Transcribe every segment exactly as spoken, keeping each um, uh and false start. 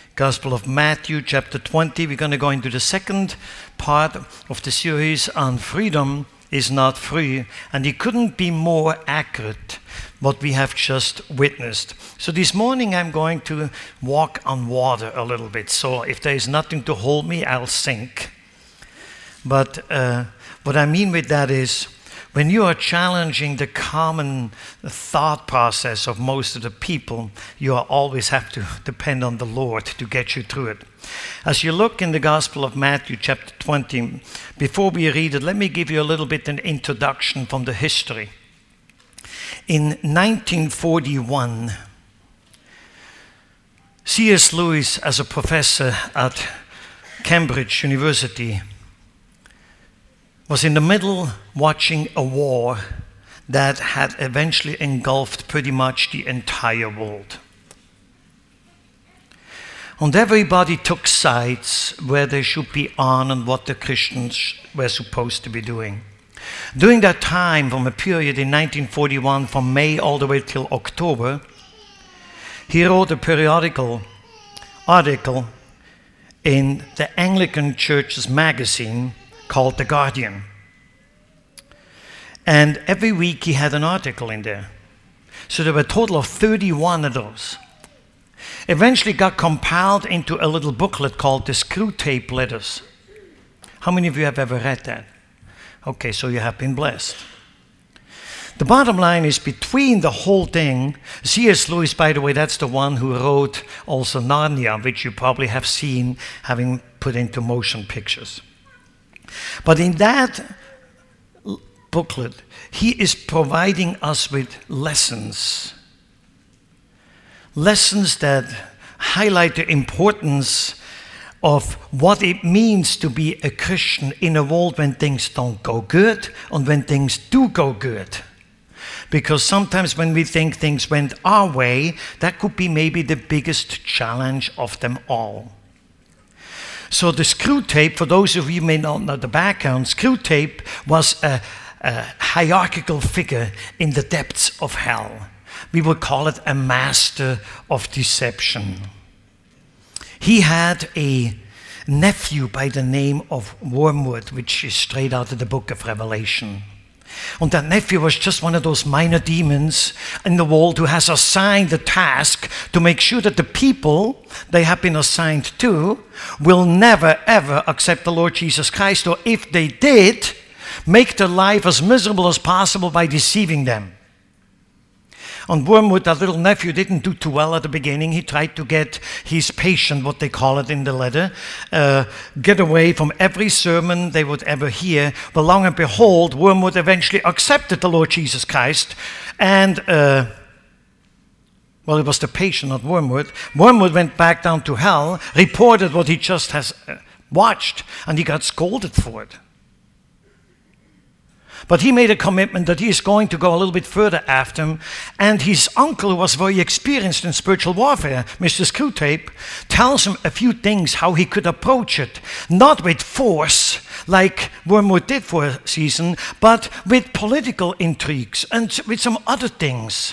Gospel of Matthew, chapter twenty. We're going to go into the second part of the series on freedom is not free. And it couldn't be more accurate what we have just witnessed. So this morning I'm going to walk on water a little bit. So if there is nothing to hold me, I'll sink. But uh, what I mean with that is, when you are challenging the common thought process of most of the people, you always have to depend on the Lord to get you through it. As you look in the Gospel of Matthew, chapter twenty, before we read it, let me give you a little bit an introduction from the history. In nineteen forty-one, C S Lewis, as a professor at Cambridge University, was in the middle watching a war that had eventually engulfed pretty much the entire world. And everybody took sides where they should be on and what the Christians were supposed to be doing. During that time, from a period in nineteen forty-one, from May all the way till October, he wrote a periodical article in the Anglican Church's magazine called The Guardian. And every week he had an article in there. So there were a total of thirty-one of those. Eventually got compiled into a little booklet called the Screwtape Letters. How many of you have ever read that? Okay, so you have been blessed. The bottom line is, between the whole thing, C S Lewis, by the way, that's the one who wrote also Narnia, which you probably have seen, having put into motion pictures. But in that booklet, he is providing us with lessons. Lessons that highlight the importance of what it means to be a Christian in a world when things don't go good and when things do go good. Because sometimes when we think things went our way, that could be maybe the biggest challenge of them all. So the Screwtape, for those of you who may not know the background, Screwtape was a, a hierarchical figure in the depths of hell. We would call it a master of deception. He had a nephew by the name of Wormwood, which is straight out of the book of Revelation. And that nephew was just one of those minor demons in the world who has assigned the task to make sure that the people they have been assigned to will never ever accept the Lord Jesus Christ, or if they did, make their life as miserable as possible by deceiving them. And Wormwood, that little nephew, didn't do too well at the beginning. He tried to get his patient, what they call it in the letter, uh, get away from every sermon they would ever hear. But long and behold, Wormwood eventually accepted the Lord Jesus Christ. And, uh, well, it was the patient, not Wormwood. Wormwood went back down to hell, reported what he just has uh, watched, and he got scolded for it. But he made a commitment that he is going to go a little bit further after him. And his uncle, who was very experienced in spiritual warfare, Mister Screwtape, tells him a few things how he could approach it. Not with force, like Wormwood did for a season, but with political intrigues and with some other things.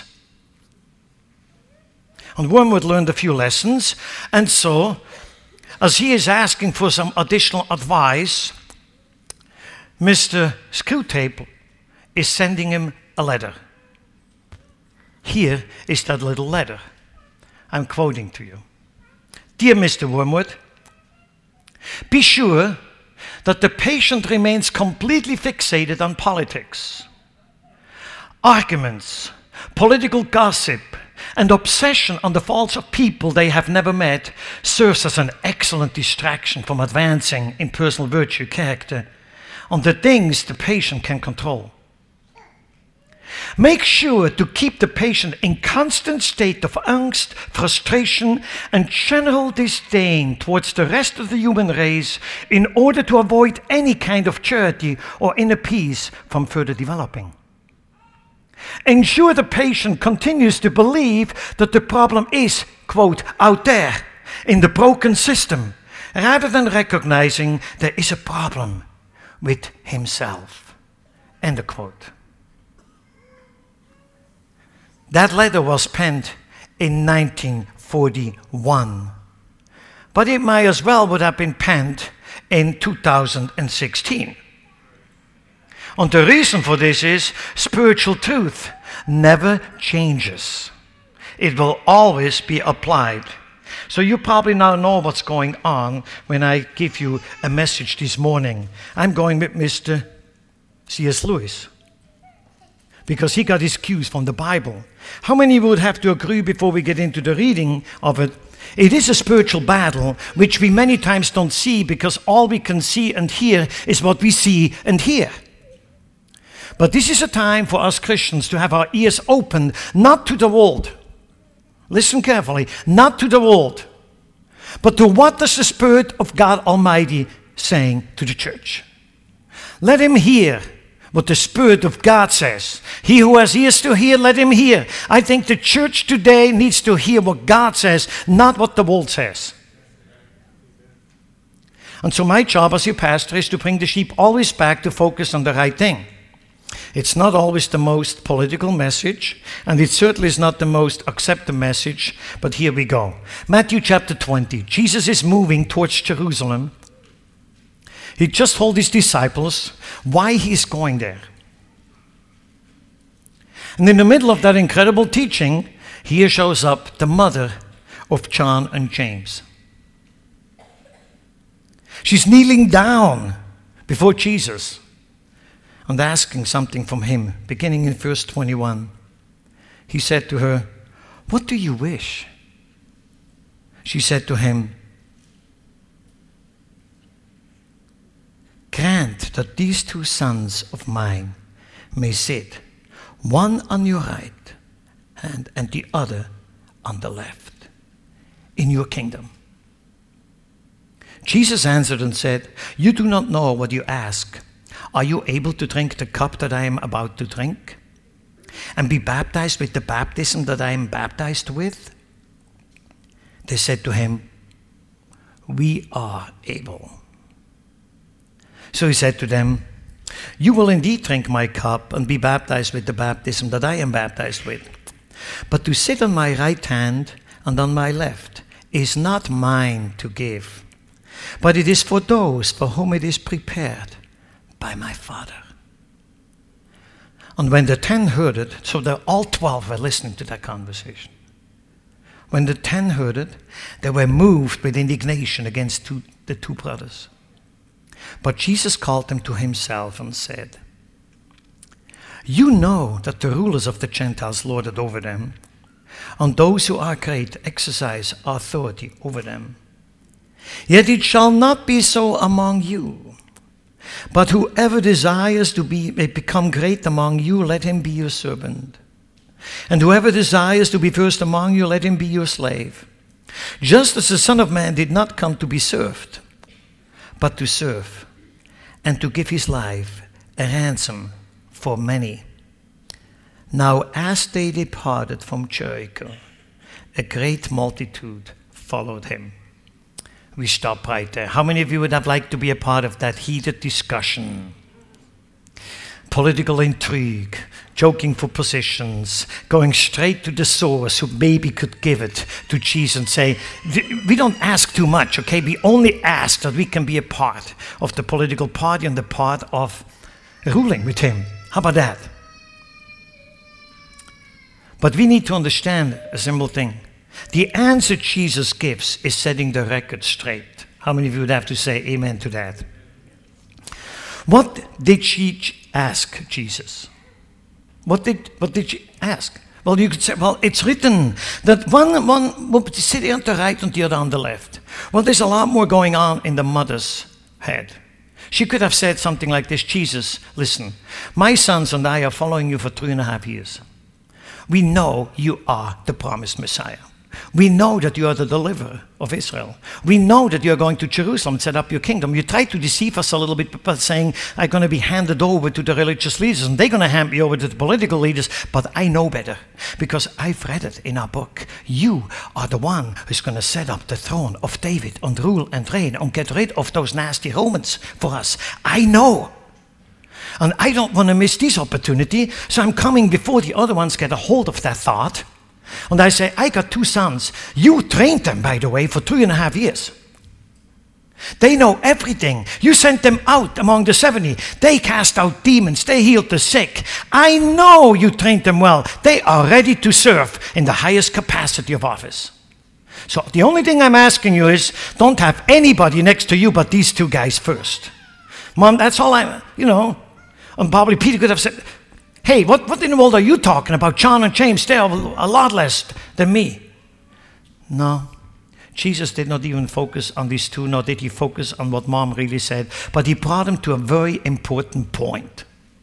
And Wormwood learned a few lessons. And so, as he is asking for some additional advice, Mister Screwtape is sending him a letter. Here is that little letter. I'm quoting to you. Dear Mister Wormwood, be sure that the patient remains completely fixated on politics. Arguments, political gossip, and obsession on the faults of people they have never met serves as an excellent distraction from advancing in personal virtue, character, on the things the patient can control. Make sure to keep the patient in constant state of angst, frustration, and general disdain towards the rest of the human race in order to avoid any kind of charity or inner peace from further developing. Ensure the patient continues to believe that the problem is, quote, out there in the broken system, rather than recognizing there is a problem with himself. End of quote. That letter was penned in nineteen forty-one. but it might as well would have been penned in two thousand sixteen. And the reason for this is spiritual truth never changes. It will always be applied. So you probably now know what's going on when I give you a message this morning. I'm going with Mister C S Lewis because he got his cues from the Bible. How many would have to agree before we get into the reading of it? It is a spiritual battle which we many times don't see because all we can see and hear is what we see and hear. But this is a time for us Christians to have our ears opened, not to the world. Listen carefully, not to the world, but to what does the Spirit of God Almighty saying to the church. Let him hear what the Spirit of God says. He who has ears to hear, let him hear. I think the church today needs to hear what God says, not what the world says. And so my job as your pastor is to bring the sheep always back to focus on the right thing. It's not always the most political message, and it certainly is not the most accepted message, but here we go. Matthew chapter twenty. Jesus is moving towards Jerusalem. He just told his disciples why he's going there. And in the middle of that incredible teaching, here shows up the mother of John and James. She's kneeling down before Jesus and asking something from him, beginning in verse twenty-one. He said to her, "What do you wish?" She said to him, "Grant that these two sons of mine may sit, one on your right hand and the other on the left, in your kingdom." Jesus answered and said, "You do not know what you ask. Are you able to drink the cup that I am about to drink? And be baptized with the baptism that I am baptized with?" They said to him, "We are able." So he said to them, "You will indeed drink my cup and be baptized with the baptism that I am baptized with. But to sit on my right hand and on my left is not mine to give, but it is for those for whom it is prepared by my Father." And when the ten heard it, so the all twelve were listening to that conversation. When the ten heard it, they were moved with indignation against two, the two brothers. But Jesus called them to himself and said, "You know that the rulers of the Gentiles lord it over them, and those who are great exercise authority over them. Yet it shall not be so among you. But whoever desires to be become great among you, let him be your servant. And whoever desires to be first among you, let him be your slave. Just as the Son of Man did not come to be served, but to serve, and to give his life a ransom for many." Now as they departed from Jericho, a great multitude followed him. We stop right there. How many of you would have liked to be a part of that heated discussion? Political intrigue, joking for positions, going straight to the source who maybe could give it to Jesus and say, we don't ask too much, okay? We only ask that we can be a part of the political party and the part of ruling with him. How about that? But we need to understand a simple thing. The answer Jesus gives is setting the record straight. How many of you would have to say amen to that? What did she ask Jesus? What did, what did she ask? Well, you could say, well, it's written that one, one will sit on the right and the other on the left. Well, there's a lot more going on in the mother's head. She could have said something like this: "Jesus, listen, my sons and I are following you for three and a half years. We know you are the promised Messiah. We know that you are the deliverer of Israel. We know that you are going to Jerusalem and set up your kingdom. You try to deceive us a little bit by saying, I'm going to be handed over to the religious leaders and they're going to hand me over to the political leaders. But I know better because I've read it in our book. You are the one who's going to set up the throne of David and rule and reign and get rid of those nasty Romans for us. I know. And I don't want to miss this opportunity, so I'm coming before the other ones get a hold of that thought. And I say, I got two sons. You trained them, by the way, for three and a half years. They know everything. You sent them out among the seventy. They cast out demons. They healed the sick. I know you trained them well. They are ready to serve in the highest capacity of office. So the only thing I'm asking you is, don't have anybody next to you but these two guys first. Mom, that's all I, you know. And probably Peter could have said, hey, what, what in the world are you talking about? John and James, they are a lot less than me. No. Jesus did not even focus on these two, nor did he focus on what Mom really said, but he brought them to a very important point.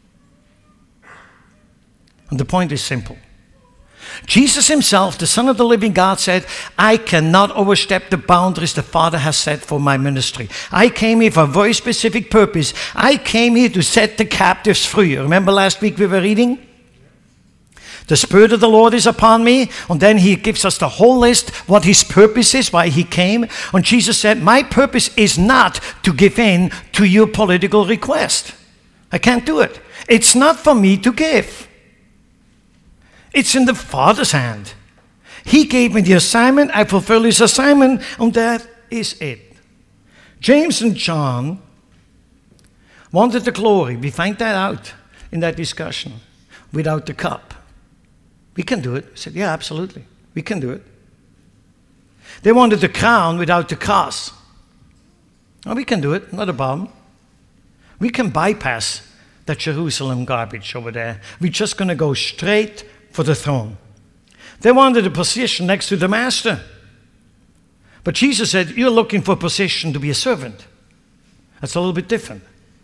And the point is simple. Jesus himself, the Son of the living God, said, I cannot overstep the boundaries the Father has set for my ministry. I came here for a very specific purpose. I came here to set the captives free. Remember last week we were reading? The Spirit of the Lord is upon me. And then he gives us the whole list, what his purpose is, why he came. And Jesus said, my purpose is not to give in to your political request. I can't do it. It's not for me to give. It's in the Father's hand. He gave me the assignment. I fulfill his assignment. And that is it. James and John wanted the glory. We find that out in that discussion. Without the cup. We can do it. I said, yeah, absolutely. We can do it. They wanted the crown without the cross. Oh, we can do it. Not a problem. We can bypass that Jerusalem garbage over there. We're just going to go straight for the throne. They wanted a position next to the master. But Jesus said, you're looking for a position to be a servant. That's a little bit different.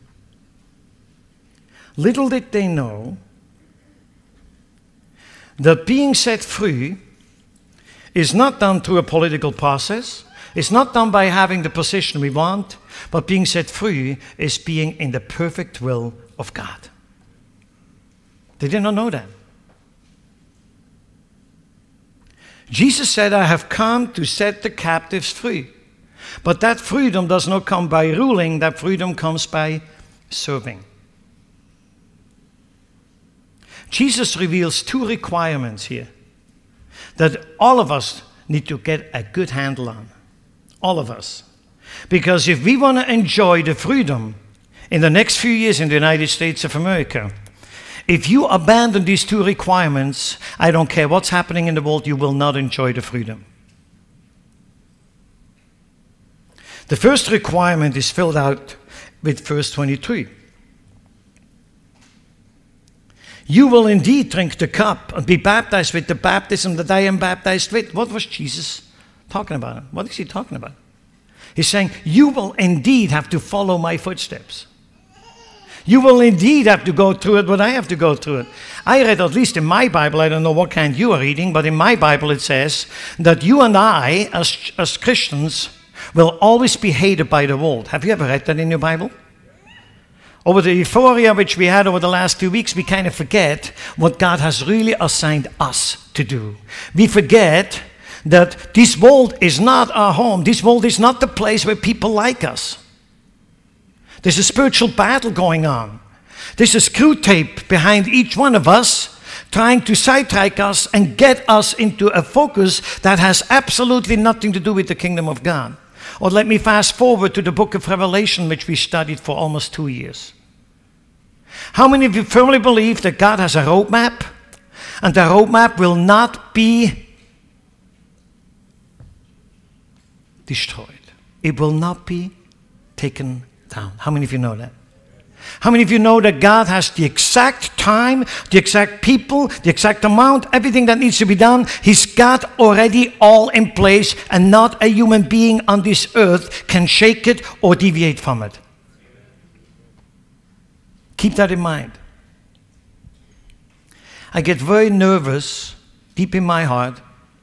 Little did they know that being set free is not done through a political process. It's not done by having the position we want, but being set free is being in the perfect will of God. They did not know that. Jesus said, I have come to set the captives free. But that freedom does not come by ruling, that freedom comes by serving. Jesus reveals two requirements here that all of us need to get a good handle on. All of us. Because if we want to enjoy the freedom in the next few years in the United States of America, if you abandon these two requirements, I don't care what's happening in the world, you will not enjoy the freedom. The first requirement is filled out with verse twenty-three. You will indeed drink the cup and be baptized with the baptism that I am baptized with. What was Jesus talking about? What is he talking about? He's saying, you will indeed have to follow my footsteps. You will indeed have to go through it, what I have to go through it. I read, at least in my Bible, I don't know what kind you are reading, but in my Bible it says that you and I, as, as Christians, will always be hated by the world. Have you ever read that in your Bible? Over the euphoria which we had over the last two weeks, we kind of forget what God has really assigned us to do. We forget that this world is not our home. This world is not the place where people like us. There's a spiritual battle going on. There's a screw tape behind each one of us trying to sidetrack us and get us into a focus that has absolutely nothing to do with the kingdom of God. Or let me fast forward to the book of Revelation, which we studied for almost two years. How many of you firmly believe that God has a roadmap, and the roadmap will not be destroyed? It will not be taken down. How many of you know that? How many of you know that God has the exact time, the exact people, the exact amount, everything that needs to be done? He's got already all in place, and not a human being on this earth can shake it or deviate from it. Keep that in mind. I get very nervous, deep in my heart,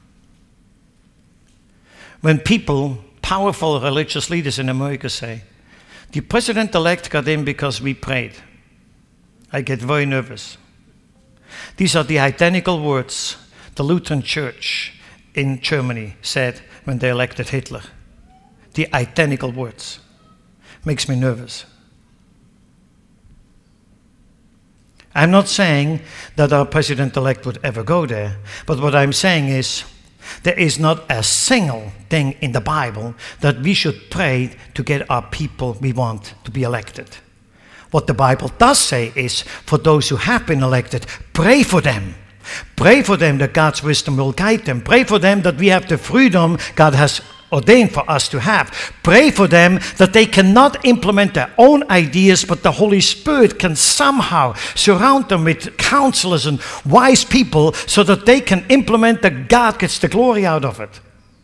when people, powerful religious leaders in America say, the president-elect got in because we prayed. I get very nervous. These are the identical words the Lutheran Church in Germany said when they elected Hitler. The identical words. Makes me nervous. I'm not saying that our president-elect would ever go there, but what I'm saying is there is not a single thing in the Bible that we should pray to get our people we want to be elected. What the Bible does say is, for those who have been elected, pray for them. Pray for them that God's wisdom will guide them. Pray for them that we have the freedom God has ordained for us to have. Pray for them that they cannot implement their own ideas, but the Holy Spirit can somehow surround them with counselors and wise people so that they can implement that God gets the glory out of it.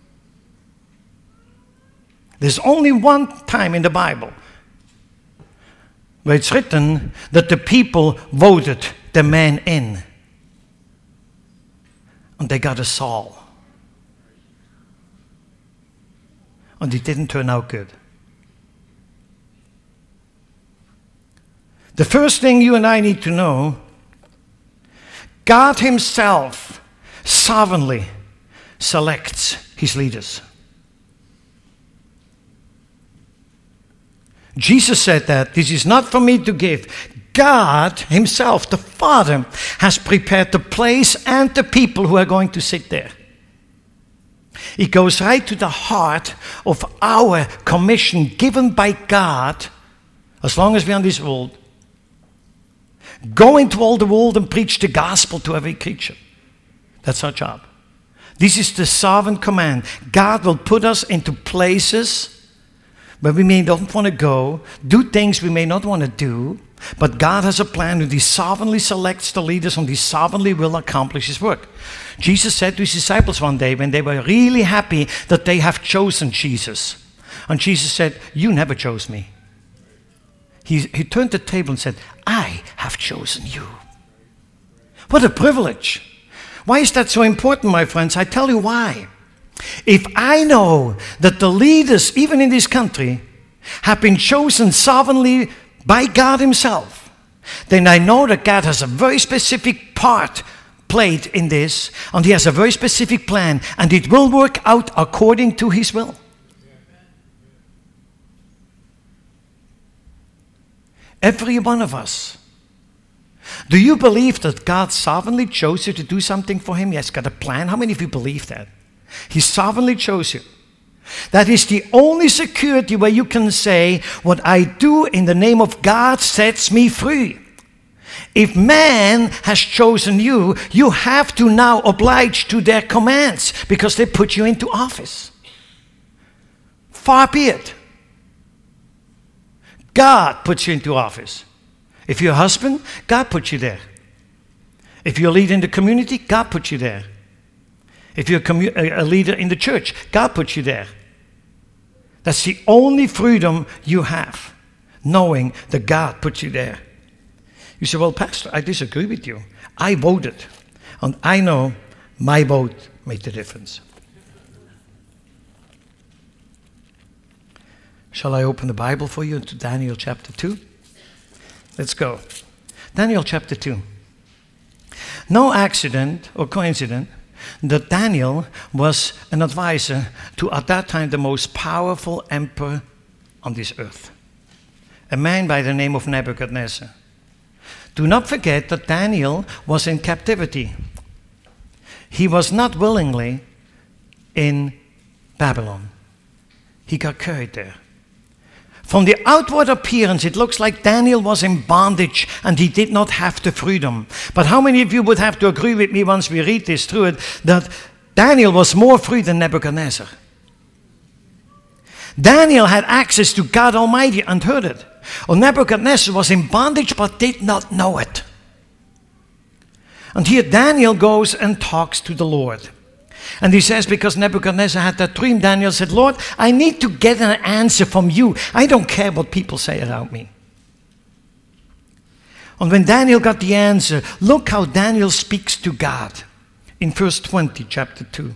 There's only one time in the Bible where it's written that the people voted the man in and they got a Saul. And it didn't turn out good. The first thing you and I need to know, God himself sovereignly selects his leaders. Jesus said that this is not for me to give. God himself, the Father, has prepared the place and the people who are going to sit there. It goes right to the heart of our commission given by God, as long as we're on this world. Go into all the world and preach the gospel to every creature. That's our job. This is the sovereign command. God will put us into places where we may not want to go, do things we may not want to do, but God has a plan and he sovereignly selects the leaders and he sovereignly will accomplish his work. Jesus said to his disciples one day when they were really happy that they have chosen Jesus. And Jesus said, you never chose me. He, he turned the table and said, I have chosen you. What a privilege. Why is that so important, my friends? I tell you why. If I know that the leaders, even in this country, have been chosen sovereignly by God himself, then I know that God has a very specific part played in this, and he has a very specific plan, and it will work out according to his will. Every one of us. Do you believe that God sovereignly chose you to do something for him? He has got a plan. How many of you believe that? He sovereignly chose you. That is the only security where you can say, what I do in the name of God sets me free. If man has chosen you, you have to now oblige to their commands because they put you into office. Far be it. God puts you into office. If you're a husband, God puts you there. If you're a leader in the community, God puts you there. If you're a, commu- a leader in the church, God puts you there. That's the only freedom you have, knowing that God puts you there. You say, well, Pastor, I disagree with you. I voted, and I know my vote made the difference. Shall I open the Bible for you to Daniel chapter two? Let's go. Daniel chapter two. No accident or coincidence that Daniel was an advisor to, at that time, the most powerful emperor on this earth, a man by the name of Nebuchadnezzar. Do not forget that Daniel was in captivity. He was not willingly in Babylon. He got carried there. From the outward appearance, it looks like Daniel was in bondage and he did not have the freedom. But how many of you would have to agree with me once we read this through it, that Daniel was more free than Nebuchadnezzar? Daniel had access to God Almighty and heard it. Well, Nebuchadnezzar was in bondage but did not know it. And here Daniel goes and talks to the Lord. And he says, because Nebuchadnezzar had that dream, Daniel said, Lord, I need to get an answer from you. I don't care what people say around me. And when Daniel got the answer, look how Daniel speaks to God in verse twenty, chapter two.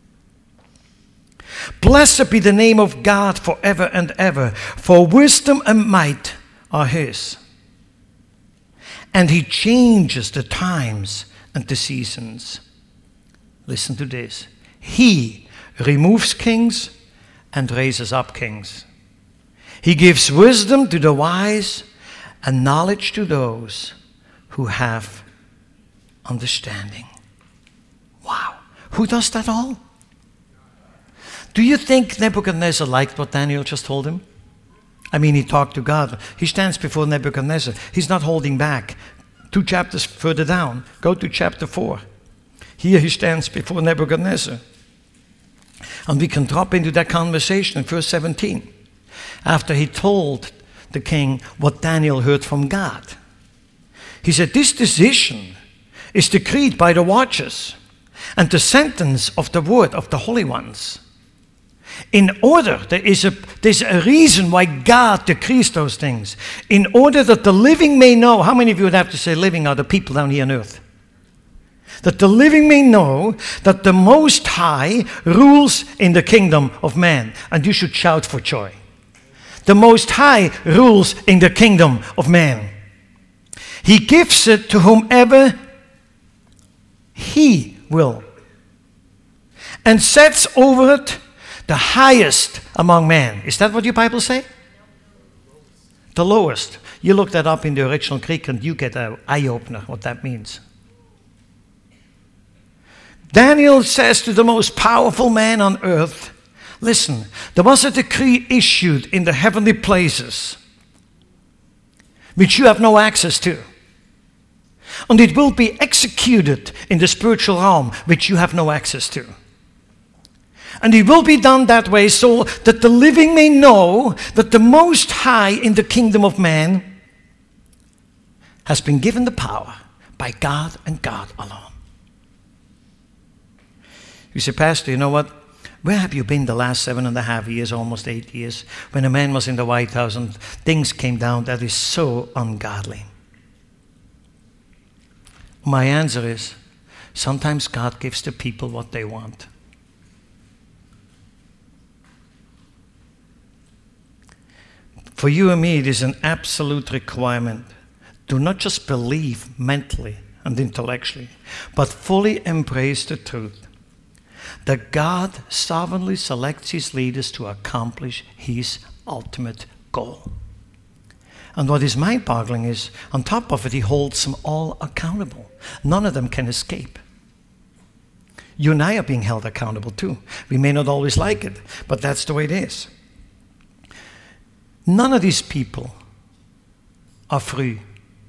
Blessed be the name of God forever and ever, for wisdom and might are his. And he changes the times and the seasons. Listen to this. He removes kings and raises up kings. He gives wisdom to the wise and knowledge to those who have understanding. Wow. Who does that all? Do you think Nebuchadnezzar liked what Daniel just told him? I mean, he talked to God. He stands before Nebuchadnezzar. He's not holding back. Two chapters further down, go to chapter four. Here he stands before Nebuchadnezzar. And we can drop into that conversation in verse seventeen. After he told the king what Daniel heard from God. He said, this decision is decreed by the watchers and the sentence of the word of the holy ones. In order, there is a, there's a reason why God decrees those things. In order that the living may know. How many of you would have to say living are the people down here on earth? That the living may know that the Most High rules in the kingdom of man. And you should shout for joy. The Most High rules in the kingdom of man. He gives it to whomever He will. And sets over it the highest among men. Is that what your Bible say? The lowest. You look that up in the original Greek and you get an eye-opener what that means. Daniel says to the most powerful man on earth, listen, there was a decree issued in the heavenly places which you have no access to. And it will be executed in the spiritual realm which you have no access to. And it will be done that way so that the living may know that the Most High in the kingdom of man has been given the power by God and God alone. You say, Pastor, you know what? Where have you been the last seven and a half years, almost eight years, when a man was in the White House and things came down that is so ungodly? My answer is, sometimes God gives the people what they want. For you and me, it is an absolute requirement. Do not just believe mentally and intellectually, but fully embrace the truth that God sovereignly selects His leaders to accomplish His ultimate goal. And what is mind-boggling is, on top of it, He holds them all accountable. None of them can escape. You and I are being held accountable too. We may not always like it, but that's the way it is. None of these people are free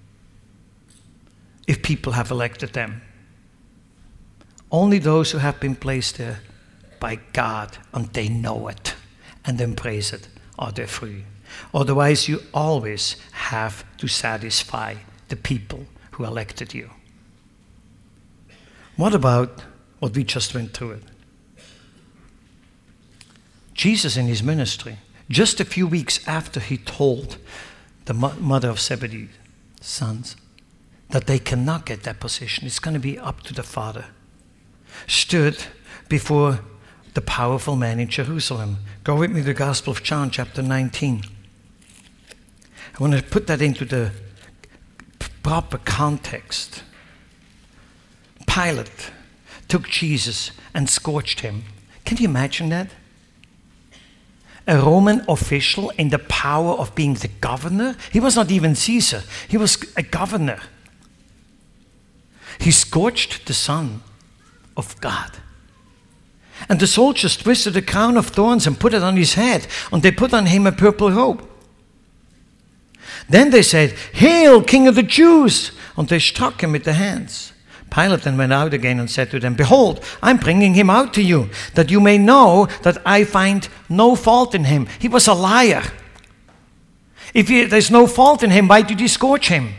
if people have elected them. Only those who have been placed there by God and they know it and embrace it are they free. Otherwise, you always have to satisfy the people who elected you. What about what we just went through it? Jesus in His ministry, just a few weeks after He told the mother of Zebedee's sons that they cannot get that position, it's going to be up to the Father, stood before the powerful man in Jerusalem. Go with me to the Gospel of John, chapter nineteen. I want to put that into the proper context. Pilate took Jesus and scourged Him. Can you imagine that? A Roman official in the power of being the governor. He was not even Caesar. He was a governor. He scourged the Son of God. And the soldiers twisted a crown of thorns and put it on His head. And they put on Him a purple robe. Then they said, "Hail, King of the Jews!" And they struck Him with the hands. Pilate then went out again and said to them, "Behold, I'm bringing Him out to you, that you may know that I find no fault in Him." He was a liar. If he, there's no fault in Him, why did you scourge Him?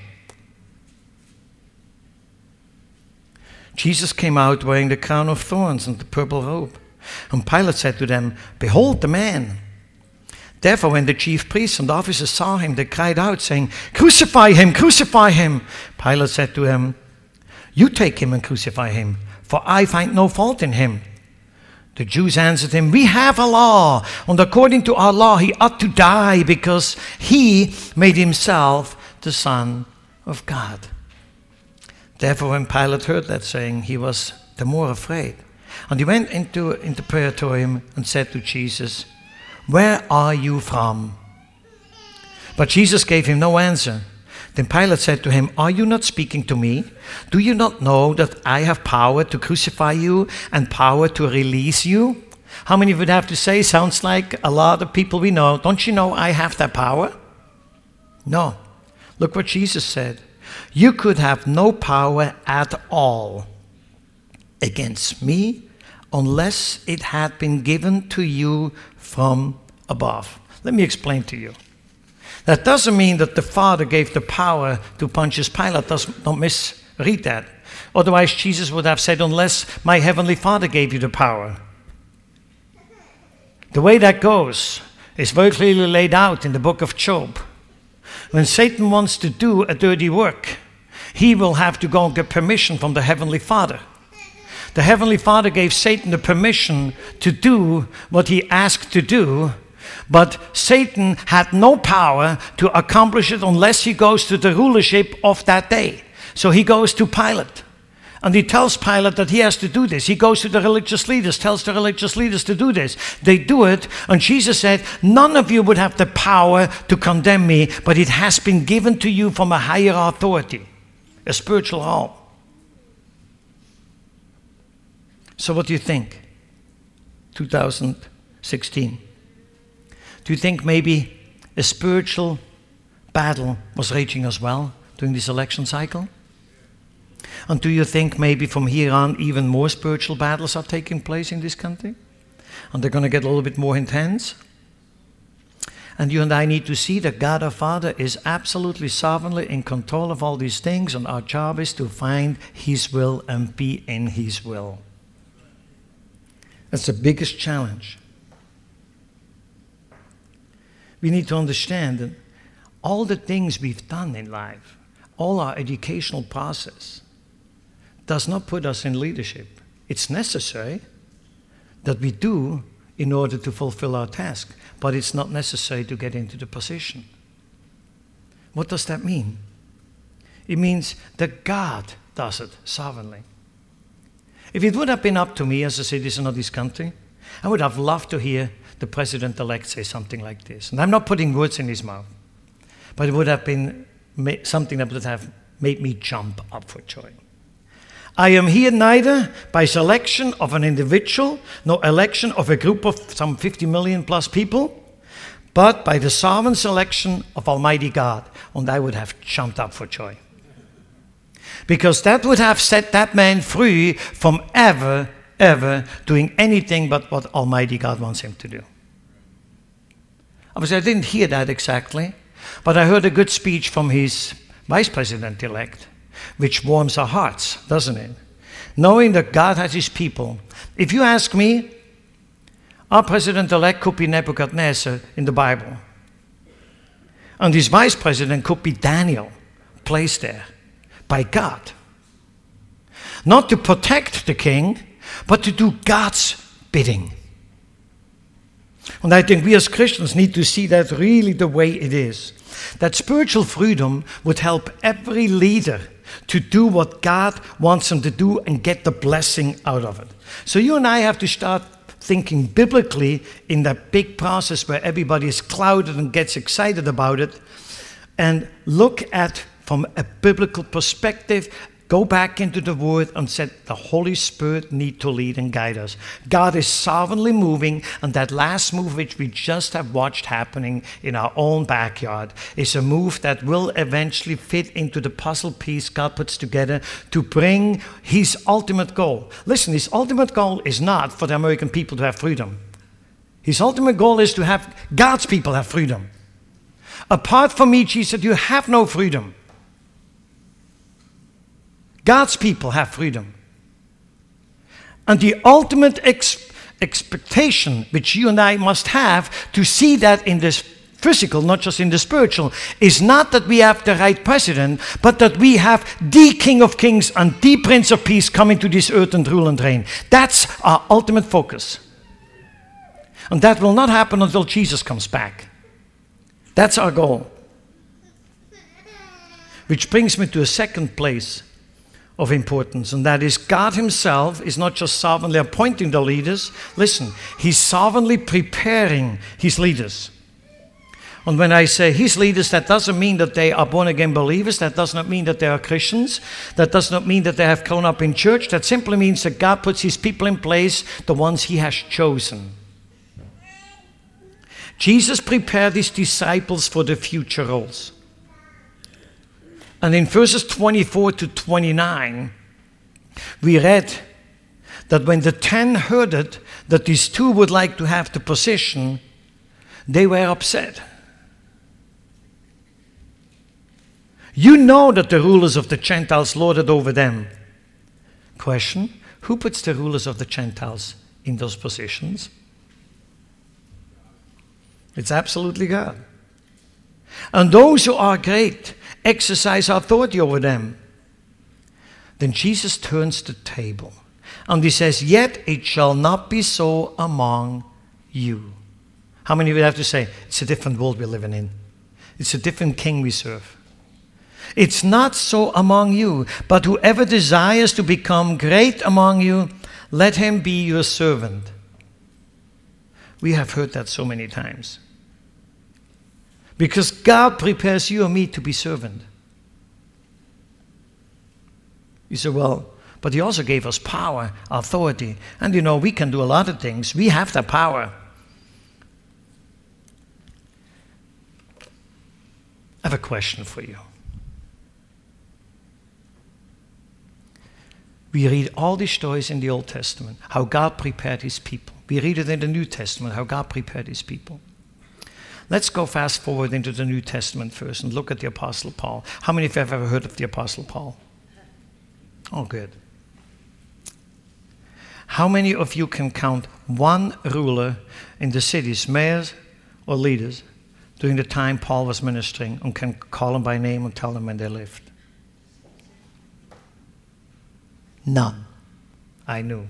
Jesus came out wearing the crown of thorns and the purple robe. And Pilate said to them, "Behold the man." Therefore, when the chief priests and the officers saw Him, they cried out, saying, "Crucify Him, crucify Him." Pilate said to them, "You take Him and crucify Him, for I find no fault in Him." The Jews answered Him, "We have a law, and according to our law He ought to die, because He made Himself the Son of God." Therefore, when Pilate heard that saying, he was the more afraid. And he went into, into the praetorium and said to Jesus, "Where are you from?" But Jesus gave him no answer. Then Pilate said to him, "Are you not speaking to me? Do you not know that I have power to crucify you and power to release you?" How many would have to say, sounds like a lot of people we know, "Don't you know I have that power?" No. Look what Jesus said. "You could have no power at all against me unless it had been given to you from above." Let me explain to you. That doesn't mean that the Father gave the power to Pontius Pilate. Don't misread that. Otherwise, Jesus would have said, "Unless my heavenly Father gave you the power." The way that goes is very clearly laid out in the book of Job. When Satan wants to do a dirty work, he will have to go and get permission from the Heavenly Father. The Heavenly Father gave Satan the permission to do what he asked to do, but Satan had no power to accomplish it unless he goes to the rulership of that day. So he goes to Pilate. And he tells Pilate that he has to do this. He goes to the religious leaders, tells the religious leaders to do this. They do it, and Jesus said, "None of you would have the power to condemn me, but it has been given to you from a higher authority, a spiritual realm." So what do you think? two thousand sixteen. Do you think maybe a spiritual battle was raging as well during this election cycle? And do you think maybe from here on even more spiritual battles are taking place in this country? And they're going to get a little bit more intense? And you and I need to see that God our Father is absolutely sovereignly in control of all these things, and our job is to find His will and be in His will. That's the biggest challenge. We need to understand that all the things we've done in life, all our educational process, does not put us in leadership. It's necessary that we do in order to fulfill our task, but it's not necessary to get into the position. What does that mean? It means that God does it sovereignly. If it would have been up to me as a citizen of this country, I would have loved to hear the president-elect say something like this. And I'm not putting words in his mouth, but it would have been something that would have made me jump up for joy. "I am here neither by selection of an individual, nor election of a group of some fifty million plus people, but by the sovereign selection of Almighty God." And I would have jumped up for joy. Because that would have set that man free from ever, ever doing anything but what Almighty God wants him to do. Obviously, I didn't hear that exactly, but I heard a good speech from his vice president-elect, which warms our hearts, doesn't it? Knowing that God has His people. If you ask me, our president-elect could be Nebuchadnezzar in the Bible. And his vice president could be Daniel, placed there by God. Not to protect the king, but to do God's bidding. And I think we as Christians need to see that really the way it is. That spiritual freedom would help every leader to do what God wants them to do and get the blessing out of it. So you and I have to start thinking biblically in that big process where everybody is clouded and gets excited about it, and look at from a biblical perspective, go back into the Word and said the Holy Spirit need to lead and guide us. God is sovereignly moving, and that last move which we just have watched happening in our own backyard is a move that will eventually fit into the puzzle piece God puts together to bring His ultimate goal. Listen, His ultimate goal is not for the American people to have freedom. His ultimate goal is to have God's people have freedom. Apart from me, Jesus said, you have no freedom. God's people have freedom. And the ultimate ex- expectation which you and I must have to see that in this physical, not just in the spiritual, is not that we have the right president, but that we have the King of Kings and the Prince of Peace coming to this earth and rule and reign. That's our ultimate focus. And that will not happen until Jesus comes back. That's our goal. Which brings me to a second place of importance, and that is God Himself is not just sovereignly appointing the leaders. Listen, He's sovereignly preparing His leaders. And when I say his leaders, that doesn't mean that they are born-again believers. That does not mean that they are Christians. That does not mean that they have grown up in church. That simply means that God puts his people in place, the ones he has chosen. Jesus prepared his disciples for the future roles. And in verses twenty-four to twenty-nine, we read that when the ten heard it, that these two would like to have the position, they were upset. You know that the rulers of the Gentiles lorded over them. Question, who puts the rulers of the Gentiles in those positions? It's absolutely God. And those who are great exercise authority over them. Then Jesus turns the table and he says, yet it shall not be so among you. How many would have to say, it's a different world we're living in. It's a different king we serve. It's not so among you, but whoever desires to become great among you, let him be your servant. We have heard that so many times. Because God prepares you and me to be servant. You say, well, but he also gave us power, authority. And you know, we can do a lot of things. We have that power. I have a question for you. We read all these stories in the Old Testament, how God prepared his people. We read it in the New Testament, how God prepared his people. Let's go fast forward into the New Testament first and look at the Apostle Paul. How many of you have ever heard of the Apostle Paul? Oh, good. How many of you can count one ruler in the cities, mayors or leaders, during the time Paul was ministering, and can call them by name and tell them when they lived? None. I knew.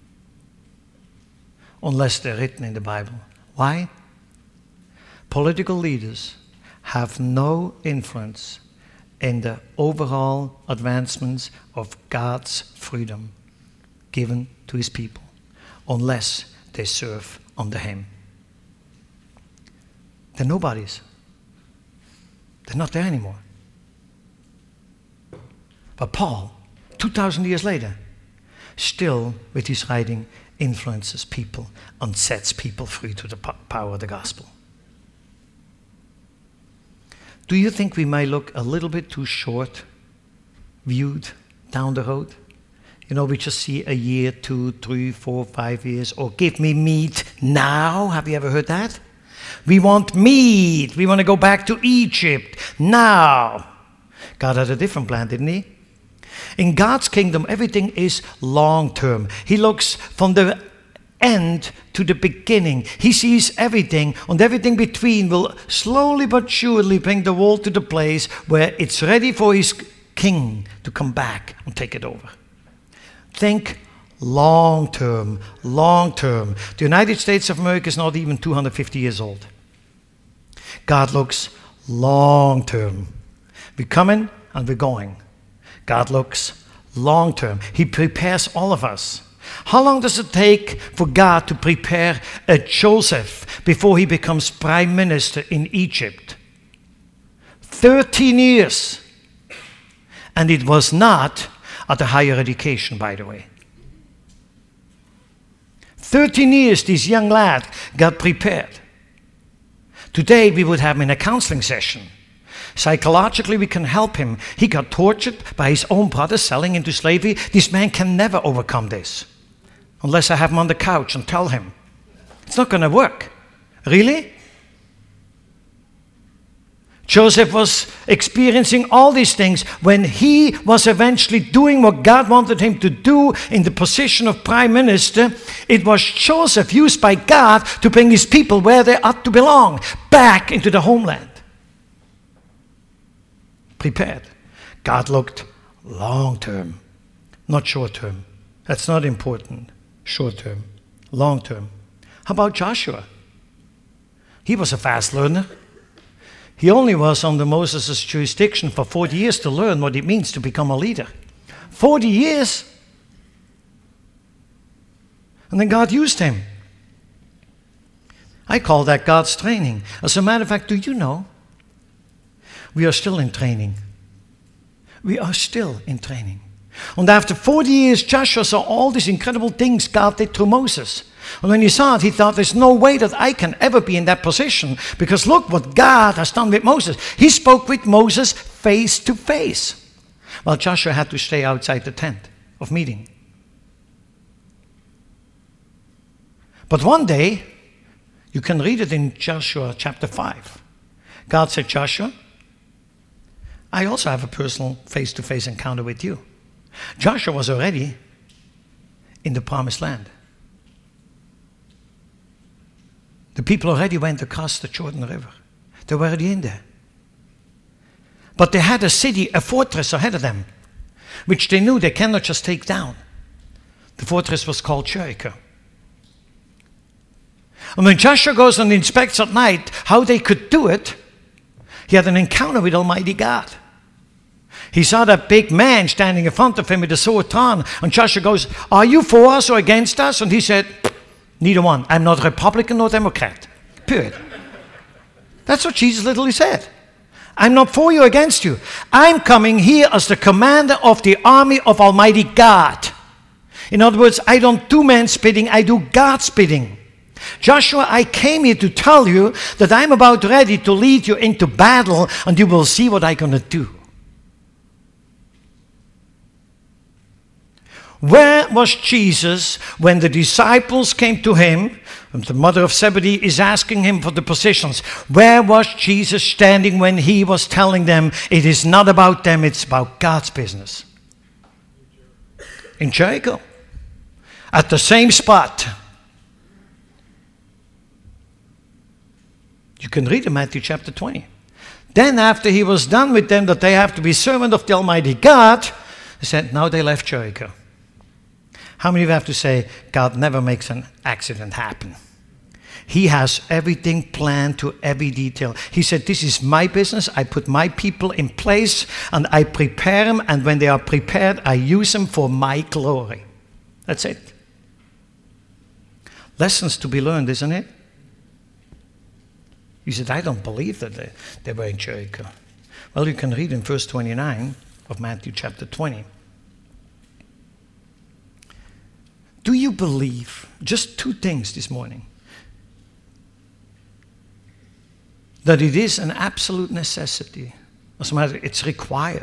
Unless they're written in the Bible. Why? Political leaders have no influence in the overall advancements of God's freedom given to his people unless they serve under him. They're nobodies. They're not there anymore. But Paul, two thousand years later, still with his writing influences people and sets people free to the power of the gospel. Do you think we may look a little bit too short viewed down the road? You know, we just see a year, two, three, four, five years, or give me meat now. Have you ever heard that? We want meat. We want to go back to Egypt now. God had a different plan, didn't he? In God's kingdom, everything is long-term. He looks from the end to the beginning. He sees everything, and everything between will slowly but surely bring the world to the place where it's ready for his king to come back and take it over. Think long-term, long-term. The United States of America is not even two hundred fifty years old. God looks long-term. We're coming and we're going. God looks long-term. He prepares all of us. How long does it take for God to prepare a Joseph before he becomes prime minister in Egypt? thirteen years. And it was not at a higher education, by the way. thirteen years this young lad got prepared. Today we would have him in a counseling session. Psychologically, we can help him. He got tortured by his own brothers, selling into slavery. This man can never overcome this unless I have him on the couch and tell him. It's not going to work. Really? Joseph was experiencing all these things when he was eventually doing what God wanted him to do in the position of prime minister. It was Joseph used by God to bring his people where they ought to belong, back into the homeland. Prepared. God looked long term, not short term. That's not important. Short term, long term. How about Joshua? He was a fast learner. He only was under Moses' jurisdiction for forty years to learn what it means to become a leader. forty years. And then God used him. I call that God's training. As a matter of fact, do you know? We are still in training. We are still in training. And after forty years, Joshua saw all these incredible things God did through Moses. And when he saw it, he thought, there's no way that I can ever be in that position. Because look what God has done with Moses. He spoke with Moses face to face. Well, Joshua had to stay outside the tent of meeting. But one day, you can read it in Joshua chapter five. God said, Joshua, I also have a personal face-to-face encounter with you. Joshua was already in the promised land. The people already went across the Jordan River. They were already in there. But they had a city, a fortress ahead of them, which they knew they cannot just take down. The fortress was called Jericho. And when Joshua goes and inspects at night how they could do it, he had an encounter with Almighty God. He saw that big man standing in front of him with a sword drawn. And Joshua goes, are you for us or against us? And he said, neither one. I'm not Republican nor Democrat. Period. That's what Jesus literally said. I'm not for you or against you. I'm coming here as the commander of the army of Almighty God. In other words, I don't do man's bidding, I do God's bidding. Joshua, I came here to tell you that I'm about ready to lead you into battle, and you will see what I'm going to do. Where was Jesus when the disciples came to him? And the mother of Zebedee is asking him for the positions. Where was Jesus standing when he was telling them it is not about them, it's about God's business? In Jericho. At the same spot. You can read in Matthew chapter twenty. Then after he was done with them that they have to be servant of the Almighty God, he said, now they left Jericho. How many of you have to say, God never makes an accident happen? He has everything planned to every detail. He said, this is my business. I put my people in place and I prepare them. And when they are prepared, I use them for my glory. That's it. Lessons to be learned, isn't it? He said, I don't believe that they, they were in Jericho. Well, you can read in verse twenty-nine of Matthew chapter twenty. Do you believe, just two things this morning, that it is an absolute necessity, as a matter, it's required.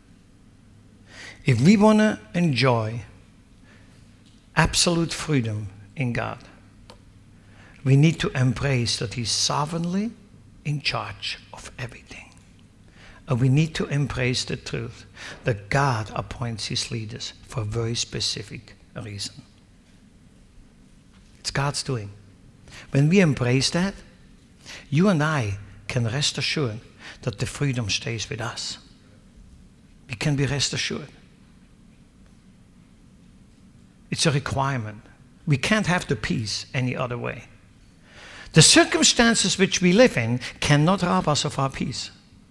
If we want to enjoy absolute freedom in God, we need to embrace that He's sovereignly in charge of everything. And we need to embrace the truth that God appoints His leaders for a very specific reason. It's God's doing. When we embrace that, you and I can rest assured that the freedom stays with us. We can be rest assured. It's a requirement. We can't have the peace any other way. The circumstances which we live in cannot rob us of our peace.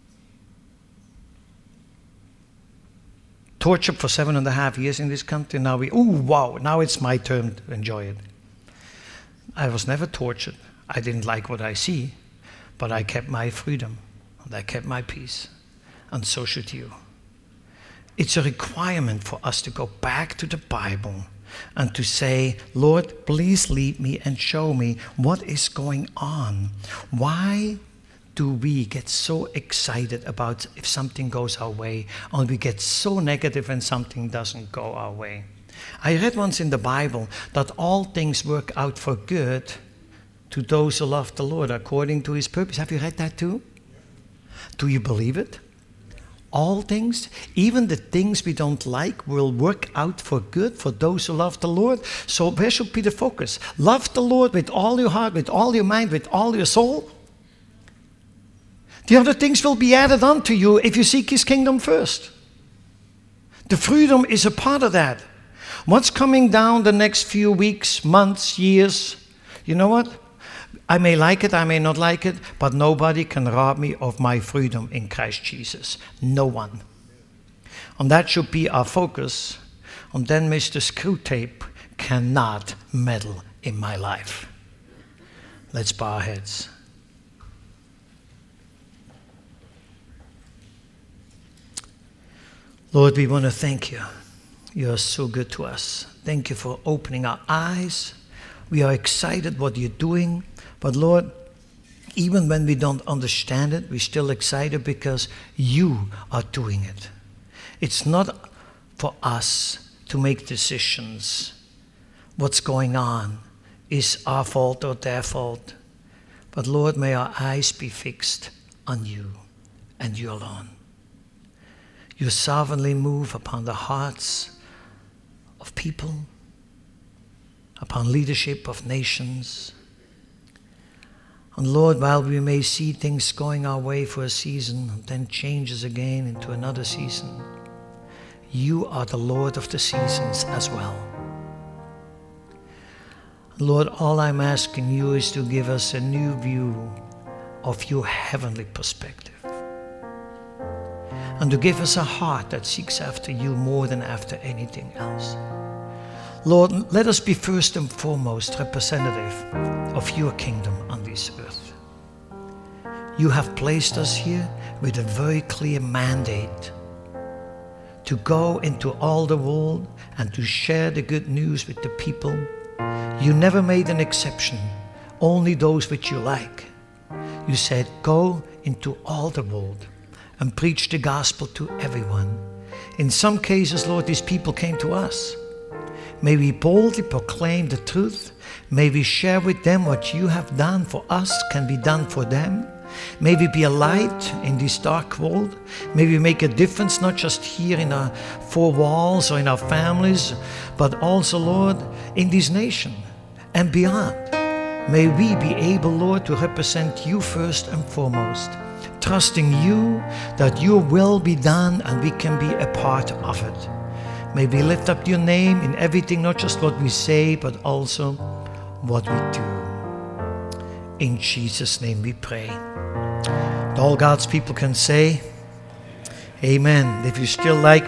Tortured for seven and a half years in this country, now we, oh wow, now it's my turn to enjoy it. I was never tortured. I didn't like what I see, but I kept my freedom and I kept my peace. And so should you. It's a requirement for us to go back to the Bible and to say, Lord, please lead me and show me what is going on. Why do we get so excited about if something goes our way, and we get so negative when something doesn't go our way? I read once in the Bible that all things work out for good to those who love the Lord according to His purpose. Have you read that too? Do you believe it? All things, even the things we don't like, will work out for good for those who love the Lord. So where should be the focus? Love the Lord with all your heart, with all your mind, with all your soul. The other things will be added unto you if you seek His kingdom first. The freedom is a part of that. What's coming down the next few weeks, months, years? You know what? I may like it, I may not like it, but nobody can rob me of my freedom in Christ Jesus. No one. And that should be our focus. And then Mister Screwtape cannot meddle in my life. Let's bow our heads. Lord, we want to thank you. You are so good to us. Thank you for opening our eyes. We are excited what you're doing. But Lord, even when we don't understand it, we're still excited because you are doing it. It's not for us to make decisions. What's going on is our fault or their fault. But Lord, may our eyes be fixed on you and you alone. You sovereignly move upon the hearts of people, upon leadership of nations. And Lord, while we may see things going our way for a season, and then changes again into another season, you are the Lord of the seasons as well. Lord, all I'm asking you is to give us a new view of your heavenly perspective. And to give us a heart that seeks after you more than after anything else. Lord, let us be first and foremost representative of your kingdom on this earth. You have placed us here with a very clear mandate to go into all the world and to share the good news with the people. You never made an exception, only those which you like. You said, go into all the world and preach the gospel to everyone. In some cases, Lord, these people came to us. May we boldly proclaim the truth. May we share with them what you have done for us can be done for them. May we be a light in this dark world. May we make a difference, not just here in our four walls or in our families, but also, Lord, in this nation and beyond. May we be able, Lord, to represent you first and foremost, trusting you that your will be done and we can be a part of it. May we lift up your name in everything, not just what we say, but also what we do. In Jesus' name we pray. All God's people can say, amen. If you still like